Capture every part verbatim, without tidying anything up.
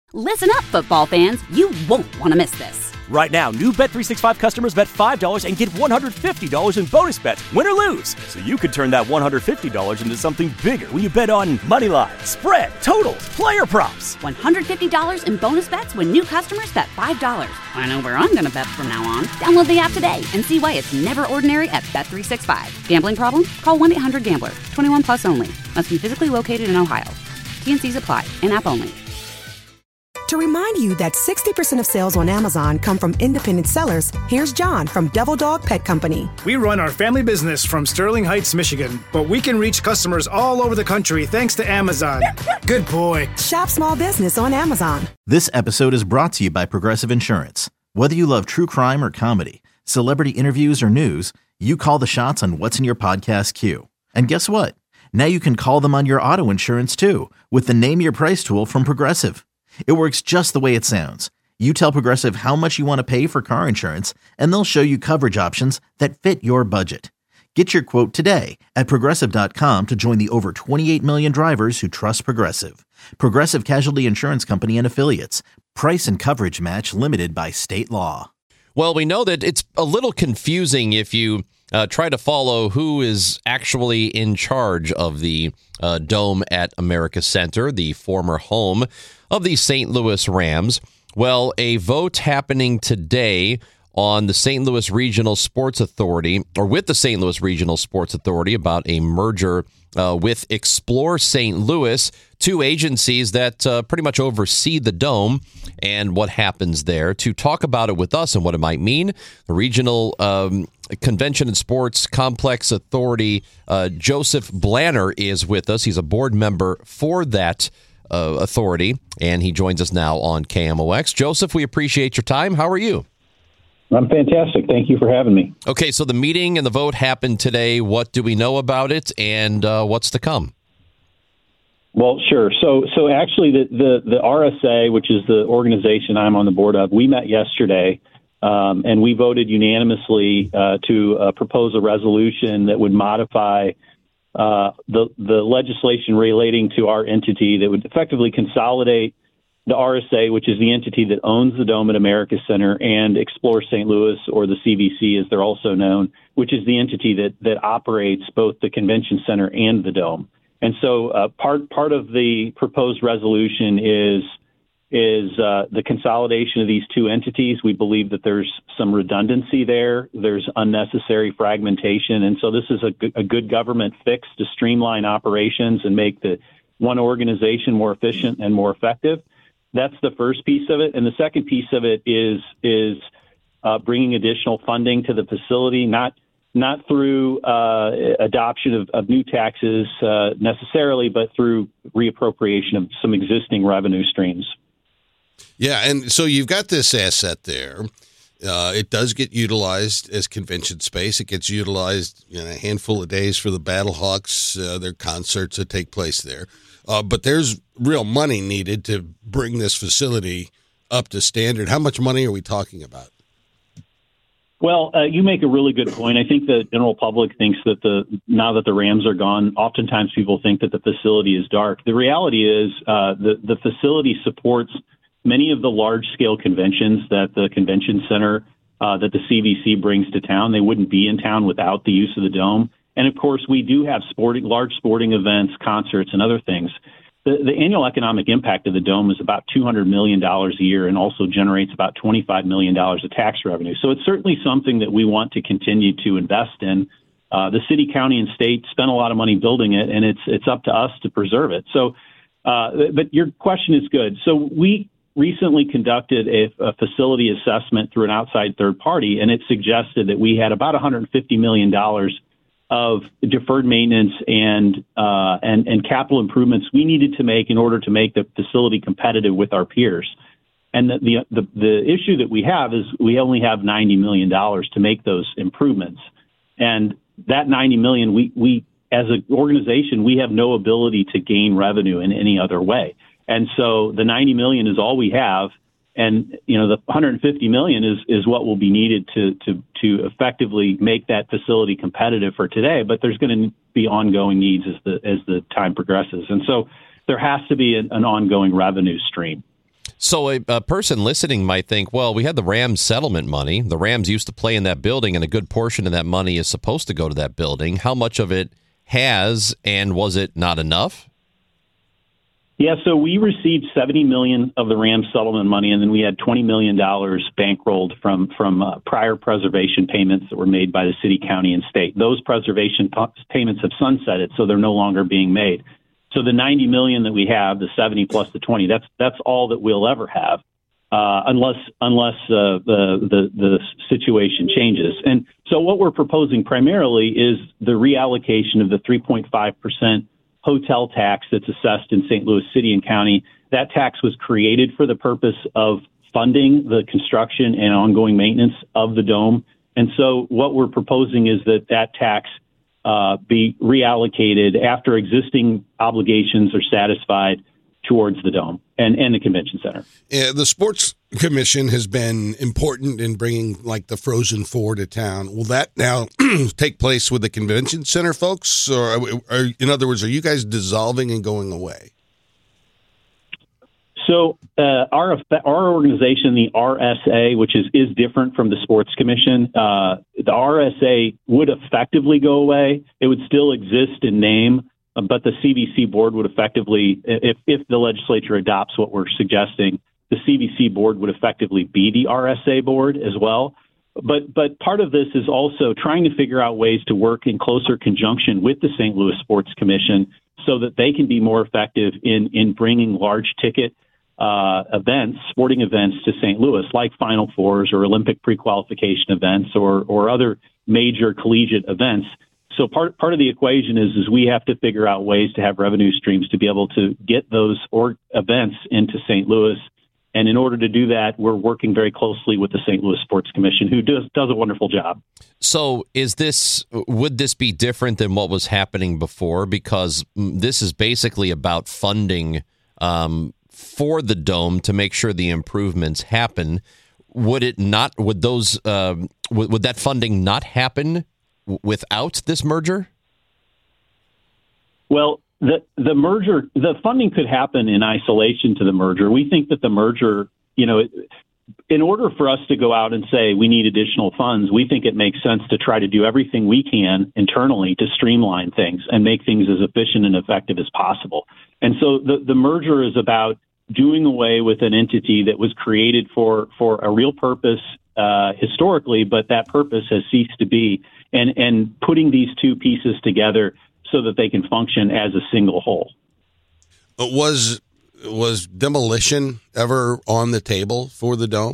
Listen up, football fans. You won't want to miss this. Right now, new Bet three sixty-five customers bet five dollars and get one hundred fifty dollars in bonus bets, win or lose. So you could turn that one hundred fifty dollars into something bigger when you bet on money line, spread, totals, player props. one hundred fifty dollars in bonus bets when new customers bet five dollars. I know where I'm going to bet from now on. Download the app today and see why it's never ordinary at Bet three sixty-five. Gambling problem? Call one eight hundred gambler. twenty-one plus only. Must be physically located in Ohio. T N Cs apply. In-app only. To remind you that sixty percent of sales on Amazon come from independent sellers, here's John from Devil Dog Pet Company. We run our family business from Sterling Heights, Michigan, but we can reach customers all over the country thanks to Amazon. Good boy. Shop small business on Amazon. This episode is brought to you by Progressive Insurance. Whether you love true crime or comedy, celebrity interviews or news, you call the shots on what's in your podcast queue. And guess what? Now you can call them on your auto insurance too with the Name Your Price tool from Progressive. It works just the way it sounds. You tell Progressive how much you want to pay for car insurance, and they'll show you coverage options that fit your budget. Get your quote today at Progressive dot com to join the over twenty-eight million drivers who trust Progressive. Progressive Casualty Insurance Company and Affiliates. Price and coverage match limited by state law. Well, we know that it's a little confusing if you uh, try to follow who is actually in charge of the uh, Dome at America Center, the former home of the Saint Louis Rams. Well, a vote happening today on the Saint Louis Regional Sports Authority, or with the Saint Louis Regional Sports Authority, about a merger uh, with Explore Saint Louis, two agencies that uh, pretty much oversee the Dome and what happens there. To talk about it with us and what it might mean, the Regional um, Convention and Sports Complex Authority, uh, Joseph Blanner is with us. He's a board member for that uh, authority, and he joins us now on K M O X. Joseph, we appreciate your time. How are you? I'm fantastic. Thank you for having me. Okay, so the meeting and the vote happened today. What do we know about it, and uh, what's to come? Well, sure. So, so actually, the, the the R S A, which is the organization I'm on the board of, we met yesterday, um, and we voted unanimously uh, to uh, propose a resolution that would modify uh, the the legislation relating to our entity that would effectively consolidate the R S A, which is the entity that owns the Dome at America Center, and Explore Saint Louis, or the C V C as they're also known, which is the entity that that operates both the convention center and the Dome. And so uh, part part of the proposed resolution is is uh, the consolidation of these two entities. We believe that there's some redundancy there. There's unnecessary fragmentation. And so this is a, g- a good government fix to streamline operations and make the one organization more efficient and more effective. That's the first piece of it. And the second piece of it is is uh, bringing additional funding to the facility, not not through uh, adoption of, of new taxes uh, necessarily, but through reappropriation of some existing revenue streams. Yeah, and so you've got this asset there. Uh, it does get utilized as convention space. It gets utilized in a handful of days for the Battlehawks, uh, their concerts that take place there. Uh, but there's real money needed to bring this facility up to standard. How much money are we talking about? Well, uh, you make a really good point. I think the general public thinks that the now that the Rams are gone, oftentimes people think that the facility is dark. The reality is uh, the, the facility supports many of the large-scale conventions that the convention center, uh, that the C V C brings to town. They wouldn't be in town without the use of the Dome. And, of course, we do have sporting, large sporting events, concerts, and other things. The, the annual economic impact of the Dome is about two hundred million dollars a year and also generates about twenty-five million dollars of tax revenue. So it's certainly something that we want to continue to invest in. Uh, the city, county, and state spent a lot of money building it, and it's it's up to us to preserve it. So, uh, but your question is good. So we recently conducted a, a facility assessment through an outside third party, and it suggested that we had about one hundred fifty million dollars of deferred maintenance and uh, and and capital improvements we needed to make in order to make the facility competitive with our peers. And the the the, the issue that we have is we only have ninety million dollars to make those improvements, and that ninety million dollars, we we as an organization we have no ability to gain revenue in any other way. And so the ninety million dollars is all we have. And, you know, the one hundred fifty million dollars is, is what will be needed to, to, to effectively make that facility competitive for today. But there's going to be ongoing needs as the as the time progresses. And so there has to be an, an ongoing revenue stream. So a, a person listening might think, well, we had the Rams settlement money. The Rams used to play in that building, and a good portion of that money is supposed to go to that building. How much of it has, and was it not enough? Yeah, so we received seventy million dollars of the Rams settlement money, and then we had twenty million dollars bankrolled from from uh, prior preservation payments that were made by the city, county, and state. Those preservation p- payments have sunsetted, so they're no longer being made. So the ninety million dollars that we have, the seventy plus the twenty, that's that's all that we'll ever have, uh, unless unless uh, the, the the situation changes. And so what we're proposing primarily is the reallocation of the three point five percent hotel tax that's assessed in Saint Louis City and County. That tax was created for the purpose of funding the construction and ongoing maintenance of the dome. And so what we're proposing is that that tax uh, be reallocated after existing obligations are satisfied towards the dome and, and the convention center. Yeah, the Sports Commission has been important in bringing like the Frozen Four to town. Will that now take place with the convention center folks? Or, are, are, in other words, are you guys dissolving and going away? So uh, our our organization, the R S A, which is, is different from the Sports Commission, uh, the R S A would effectively go away. It would still exist in name, but the C V C board would effectively, if, if the legislature adopts what we're suggesting, the C V C board would effectively be the R S A board as well. But but part of this is also trying to figure out ways to work in closer conjunction with the Saint Louis Sports Commission so that they can be more effective in, in bringing large ticket uh, events, sporting events to Saint Louis, like Final Fours or Olympic pre-qualification events or, or other major collegiate events. So part part of the equation is is we have to figure out ways to have revenue streams to be able to get those or events into Saint Louis. And in order to do that, we're working very closely with the Saint Louis Sports Commission, who does does a wonderful job. So is this would this be different than what was happening before? Because this is basically about funding um, for the dome to make sure the improvements happen. Would it not? Would those? Uh, would, would that funding not happen without this merger? Well, the the merger, the funding could happen in isolation to the merger. We think that the merger, you know, in order for us to go out and say we need additional funds, we think it makes sense to try to do everything we can internally to streamline things and make things as efficient and effective as possible. And so the, the merger is about doing away with an entity that was created for, for a real purpose uh, historically, but that purpose has ceased to be, and, and putting these two pieces together so that they can function as a single whole. Was was demolition ever on the table for the dome?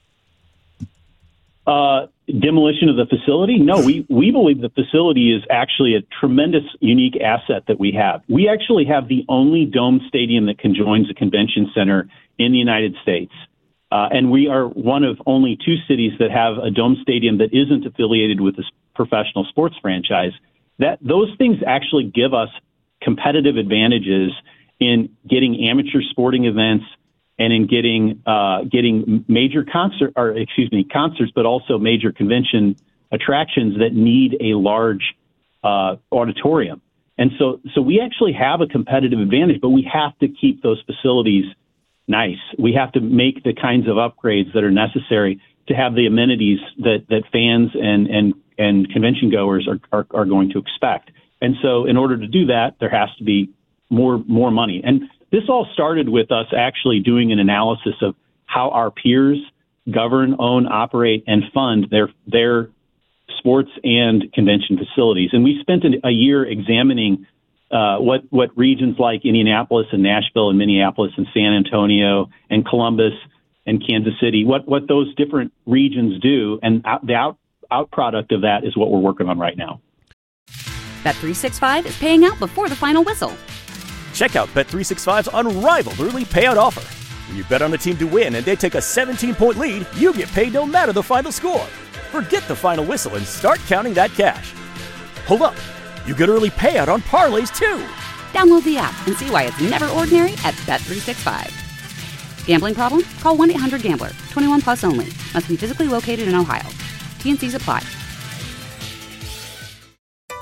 Uh, demolition of the facility? No, we, we believe the facility is actually a tremendous, unique asset that we have. We actually have the only dome stadium that conjoins a convention center in the United States. Uh, and we are one of only two cities that have a dome stadium that isn't affiliated with a professional sports franchise. That those things actually give us competitive advantages in getting amateur sporting events and in getting uh, getting major concert or excuse me concerts, but also major convention attractions that need a large uh, auditorium. And so, so we actually have a competitive advantage, but we have to keep those facilities nice. We have to make the kinds of upgrades that are necessary to have the amenities that that fans and and and convention goers are, are, are going to expect. And so in order to do that, there has to be more more money. And this all started with us actually doing an analysis of how our peers govern, own, operate, and fund their their sports and convention facilities. And we spent a year examining uh, what, what regions like Indianapolis and Nashville and Minneapolis and San Antonio and Columbus and Kansas City, what, what those different regions do. And out, the out Out product of that is what we're working on right now. Bet three sixty-five is paying out before the final whistle. Check out Bet three sixty-five's unrivaled early payout offer. When you bet on a team to win and they take a seventeen-point lead, you get paid no matter the final score. Forget the final whistle and start counting that cash. Hold up. You get early payout on parlays, too. Download the app and see why it's never ordinary at Bet three sixty-five. Gambling problem? Call one eight hundred gambler. twenty-one plus only. Must be physically located in Ohio. T N Cs apply.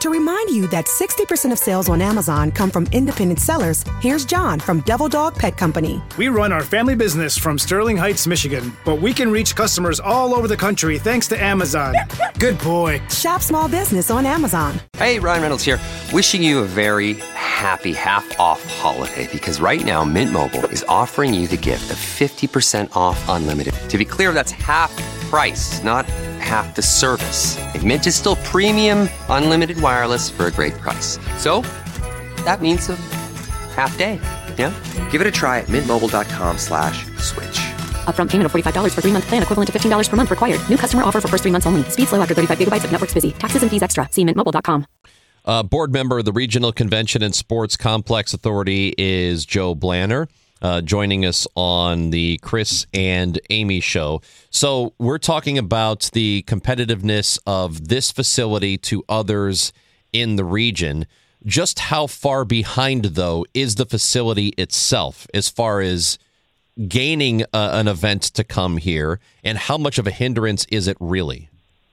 To remind you that sixty percent of sales on Amazon come from independent sellers, here's John from Devil Dog Pet Company. We run our family business from Sterling Heights, Michigan, but we can reach customers all over the country thanks to Amazon. Good boy. Shop small business on Amazon. Hey, Ryan Reynolds here. Wishing you a very happy half-off holiday because right now Mint Mobile is offering you the gift of fifty percent off unlimited. To be clear, that's half price, not half the service. And Mint is still premium unlimited wireless for a great price. So that means a half day. Yeah? Give it a try at mintmobile.com slash switch. Upfront payment of forty-five dollars for three-month plan equivalent to fifteen dollars per month required. New customer offer for first three months only. Speed slow after thirty-five gigabytes if network's busy. Taxes and fees extra. See mint mobile dot com. Uh, board member of the Regional Convention and Sports Complex Authority is Joe Blanner, uh, joining us on the Chris and Amy show. So we're talking about the competitiveness of this facility to others in the region. Just how far behind, though, is the facility itself as far as gaining uh, an event to come here, and how much of a hindrance is it really?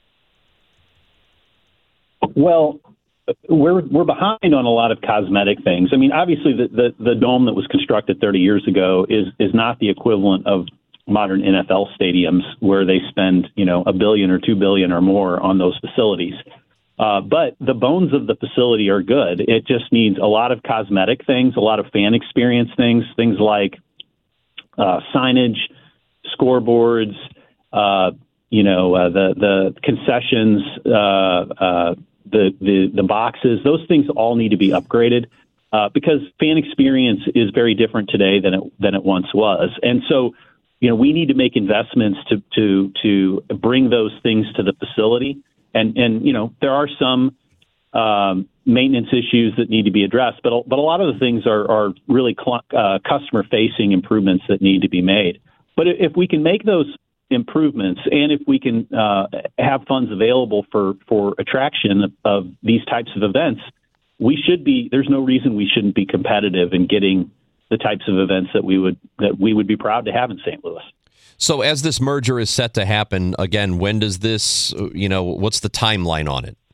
Well, we're we're behind on a lot of cosmetic things. I mean, obviously, the, the, the dome that was constructed thirty years ago is is not the equivalent of modern N F L stadiums where they spend, you know, a billion or two billion or more on those facilities. Uh, but the bones of the facility are good. It just needs a lot of cosmetic things, a lot of fan experience things, things like uh, signage, scoreboards, uh, you know, uh, the the concessions, uh, uh, the, the the boxes. Those things all need to be upgraded uh, because fan experience is very different today than it than it once was. And so, you know, we need to make investments to to to bring those things to the facility. And, and you know, there are some um, maintenance issues that need to be addressed, but but a lot of the things are, are really cl- uh, customer-facing improvements that need to be made. But if we can make those improvements and if we can uh, have funds available for, for attraction of, of these types of events, we should be. There's no reason we shouldn't be competitive in getting the types of events that we would that we would be proud to have in Saint Louis. So as this merger is set to happen, again, when does this, you know, what's the timeline on it?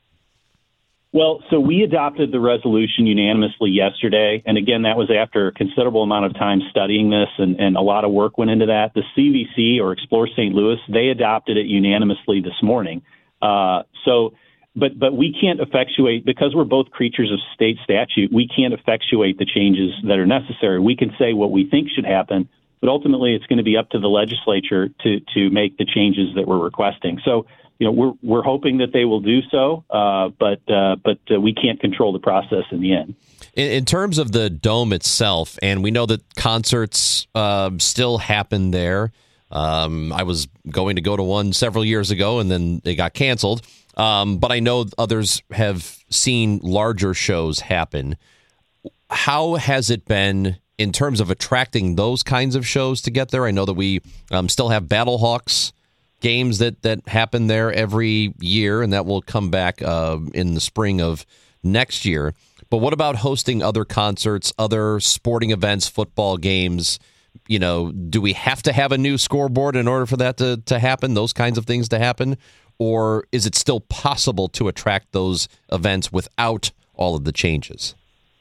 Well, so we adopted the resolution unanimously yesterday. And again, that was after a considerable amount of time studying this and, and a lot of work went into that. The C V C, or Explore Saint Louis, they adopted it unanimously this morning. Uh, so, but but we can't effectuate, because we're both creatures of state statute, we can't effectuate the changes that are necessary. We can say what we think should happen, but ultimately it's going to be up to the legislature to to make the changes that we're requesting. So, you know, we're we're hoping that they will do so, uh, but uh, but uh, we can't control the process in the end. In, in terms of the dome itself, and we know that concerts uh, still happen there. Um, I was going to go to one several years ago, and then they got canceled. Um, but I know others have seen larger shows happen. How has it been in terms of attracting those kinds of shows to get there? I know that we um, still have Battlehawks games that, that happen there every year, and that will come back uh, in the spring of next year. But what about hosting other concerts, other sporting events, football games? You know, do we have to have a new scoreboard in order for that to, to happen, those kinds of things to happen? Or is it still possible to attract those events without all of the changes?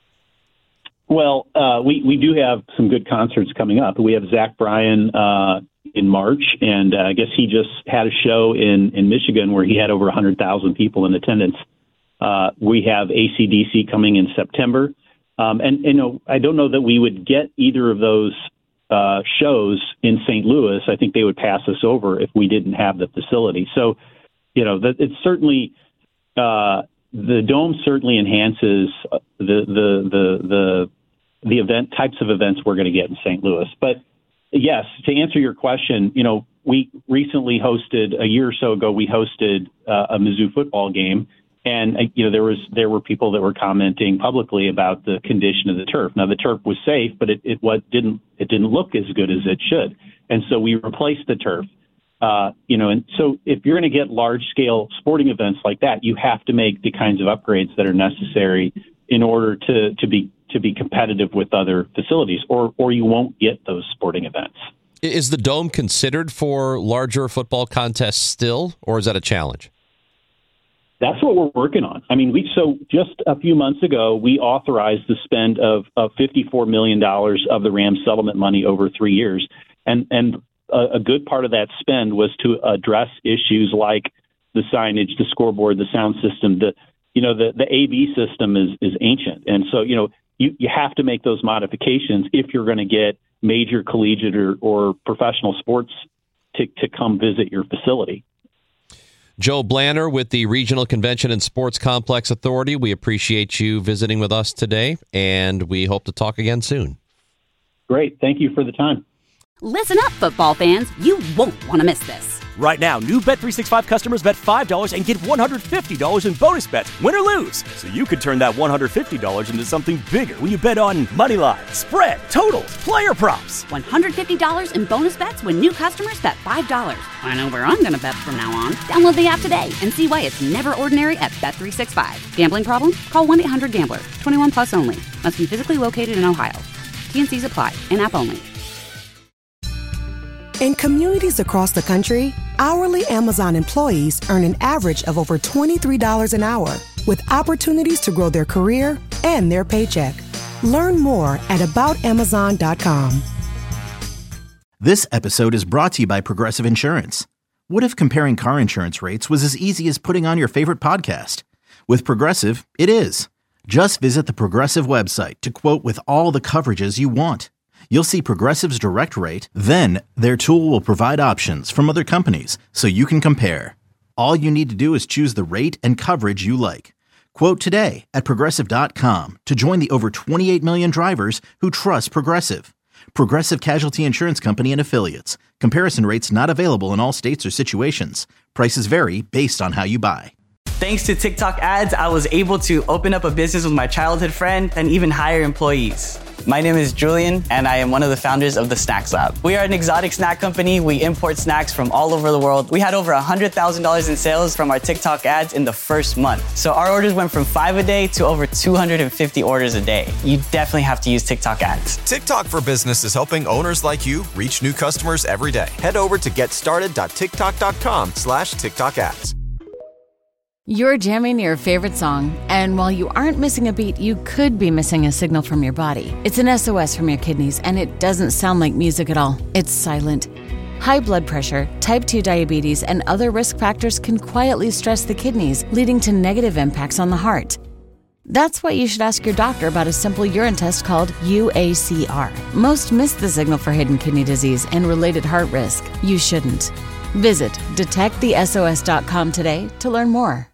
Well, uh, we, we do have some good concerts coming up. We have Zach Bryan uh, in March, and uh, I guess he just had a show in, in Michigan where he had over one hundred thousand people in attendance. Uh, we have A C D C coming in September. Um, and, you know, I don't know that we would get either of those uh, shows in Saint Louis. I think they would pass us over if we didn't have the facility. So, you know, that it's certainly uh, the dome certainly enhances the the the the the event types of events we're going to get in Saint Louis. But yes, to answer your question, you know, we recently hosted a year or so ago. We hosted uh, a Mizzou football game, and uh, you know there was there were people that were commenting publicly about the condition of the turf. Now the turf was safe, but it it what didn't it didn't look as good as it should, and so we replaced the turf. Uh, you know, and so if you're going to get large-scale sporting events like that, you have to make the kinds of upgrades that are necessary in order to, to be to be competitive with other facilities, or or you won't get those sporting events. Is the dome considered for larger football contests still, or is that a challenge? That's what we're working on. I mean, we so just a few months ago, we authorized the spend of, of fifty-four million dollars of the Rams settlement money over three years. And, and a, a good part of that spend was to address issues like the signage, the scoreboard, the sound system. The, you know, the, the A V system is, is ancient. And so, you know, you, you have to make those modifications if you're going to get major collegiate or, or professional sports to, to come visit your facility. Joe Blanner with the Regional Convention and Sports Complex Authority. We appreciate you visiting with us today, and we hope to talk again soon. Great. Thank you for the time. Listen up, football fans. You won't want to miss this. Right now, new Bet three sixty-five customers bet five dollars and get one hundred fifty dollars in bonus bets, win or lose. So you could turn that one hundred fifty dollars into something bigger when you bet on money line, spread, totals, player props. one hundred fifty dollars in bonus bets when new customers bet five dollars. I know where I'm going to bet from now on. Download the app today and see why it's never ordinary at Bet three sixty-five. Gambling problem? Call one eight hundred gambler. twenty-one plus only. Must be physically located in Ohio. T and C's apply. In-app only. In communities across the country, hourly Amazon employees earn an average of over twenty-three dollars an hour, with opportunities to grow their career and their paycheck. Learn more at about amazon dot com. This episode is brought to you by Progressive Insurance. What if comparing car insurance rates was as easy as putting on your favorite podcast? With Progressive, it is. Just visit the Progressive website to quote with all the coverages you want. You'll see Progressive's direct rate, then their tool will provide options from other companies so you can compare. All you need to do is choose the rate and coverage you like. Quote today at progressive dot com to join the over twenty-eight million drivers who trust Progressive. Progressive Casualty Insurance Company and Affiliates. Comparison rates not available in all states or situations. Prices vary based on how you buy. Thanks to TikTok ads, I was able to open up a business with my childhood friend and even hire employees. My name is Julian, and I am one of the founders of the Snacks Lab. We are an exotic snack company. We import snacks from all over the world. We had over one hundred thousand dollars in sales from our TikTok ads in the first month. So our orders went from five a day to over two hundred fifty orders a day. You definitely have to use TikTok ads. TikTok for Business is helping owners like you reach new customers every day. Head over to getstarted.tiktok.com slash TikTok ads. You're jamming your favorite song, and while you aren't missing a beat, you could be missing a signal from your body. It's an S O S from your kidneys, and it doesn't sound like music at all. It's silent. High blood pressure, type two diabetes, and other risk factors can quietly stress the kidneys, leading to negative impacts on the heart. That's why you should ask your doctor about a simple urine test called U A C R. Most miss the signal for hidden kidney disease and related heart risk. You shouldn't. Visit detect the S O S dot com today to learn more.